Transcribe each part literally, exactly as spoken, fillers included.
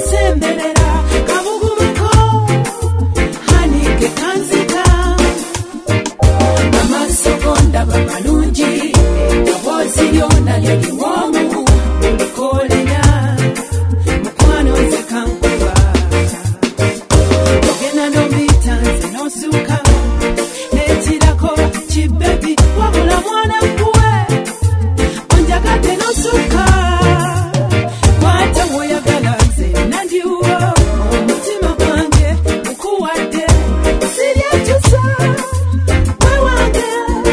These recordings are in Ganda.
kasemberera kabugumako hanike kanzika amaso gondaba malungi eddoboozi lyonna lyeliwomu ulikolera mukwano nze kankuba ogenda nombita nze nosuka netirako kibebi wabula mwana gwe onjagadde nosuka kwata woyagala nze nandiwo omutima gwange mukuwadde siryakyusa gwe wange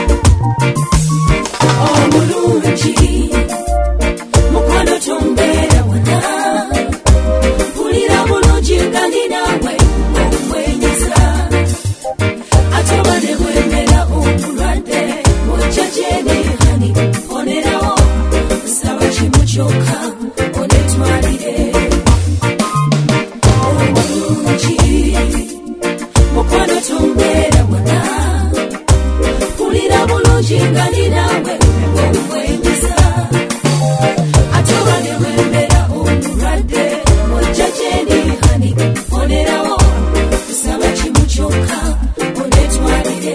omulungi mukwano tombeera wona mpulira bulungi nga ndi naawe omwenyeza ate oba ne bwemera omulwadde ojja gyeni hani onerawo saba kimu kyokka onetwalire omulungi mukwano tombeera wona mpulira bulungi nga ndi naawe omwenyeza ate oba ne bwemera omulwadde ojja gyeni hani onerawo saba kimu kyokka onetwalire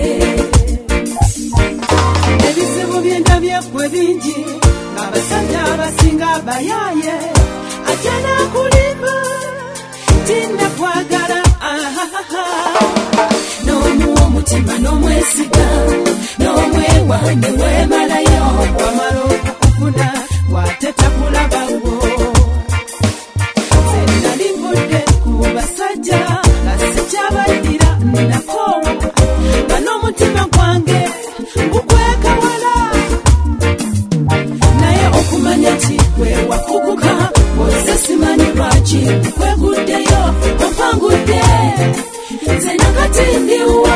ebizibu byendabyeggwe bingi abasajja abasinga abayaaye ate nakulimba tinnakwagala n'omuwa omutima n'omwesiga n'omwewa ne weemalayo wamala okukufuna wate takulabawo nze nali mvudde ku basajja nga sikyabaddira nakoowa nga n'omutima gwange gukwekawala naye okumanya nti gwe wakuguka oze simanyi lwaki kweguddeyo ompangudde nze nakati ndiwo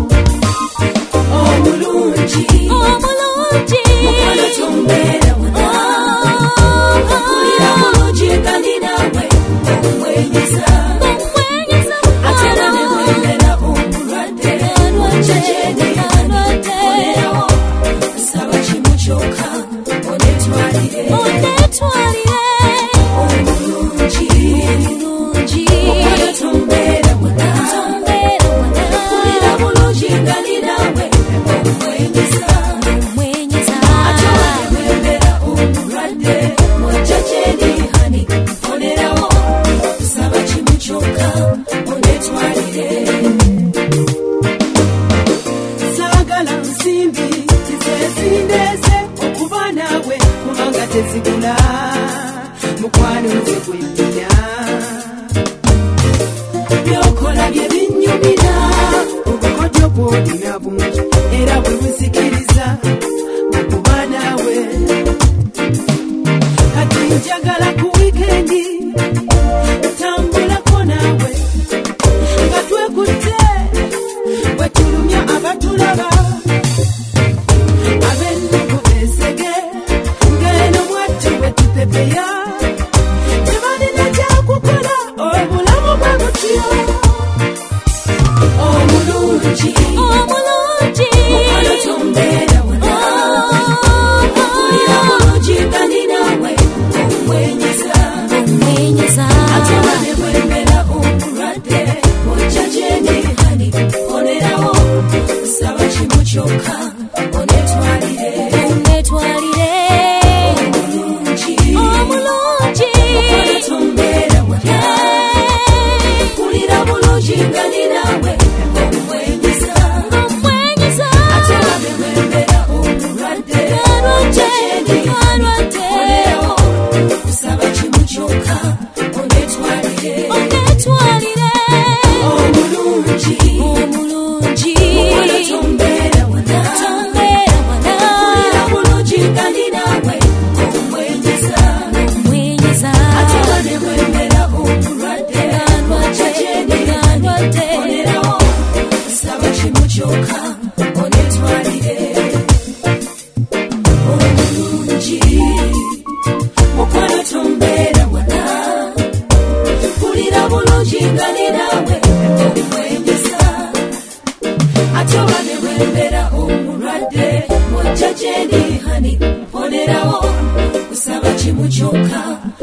omulungi mukwano tombeera wona okulira bulungi nga ndi naawe omwenyeza ate era ne bwemera omulwadde ojja gyeni onerawo saba kimu kyokka onetwalire omulungi mukwano tombeera wona mpulira bulungi nga ndi naawe omwenyeza ate oba ne bwemera omulwadde ojja gyeni hani onerawo saba kimu kyokka onetwalire saagala nsimbi tizezindeeze okuba naawe kubanga tezigula mukwano nze gwemmina byokola bye binnyumira obukodyo bw'olina bungi era bwe buzikiriza okuba naawe kati njagala ku wikendi tambulako naawe nga twekutte bwe tulumya abatulaba ab'ennugu beesege ng'eno mwattu bwe tupepeya tebalina kyakukola obulamu bwe butyo omulungi mukwano tombeera wona okulira bulungi nga ndi naawe omwenyeza ate oba ne bwemera omulwadde ojja gyeni hani onerawo saba kimu kyokka onetwalire omulungi mukwano tombeera wona mpulira bulungi nga ndi naawe omwenyeza ate oba ne bwemera omulwadde ojja gyeni onerawo saba kimu kyokka onetwalire omulungi mukwano tombeera wona mpulira bulungi nga ndi naawe omwenyeza ate oba ne bwemera omulwadde ojja gyeni onerawo saba kimu kyokka onetwalire omulungi mukwano tombeera wona mpulira bulungi nga ndi naawe omwenyeza ate oba ne bwemera omulwadde ojja gyeni hani onerawo kusaba kimu kyokka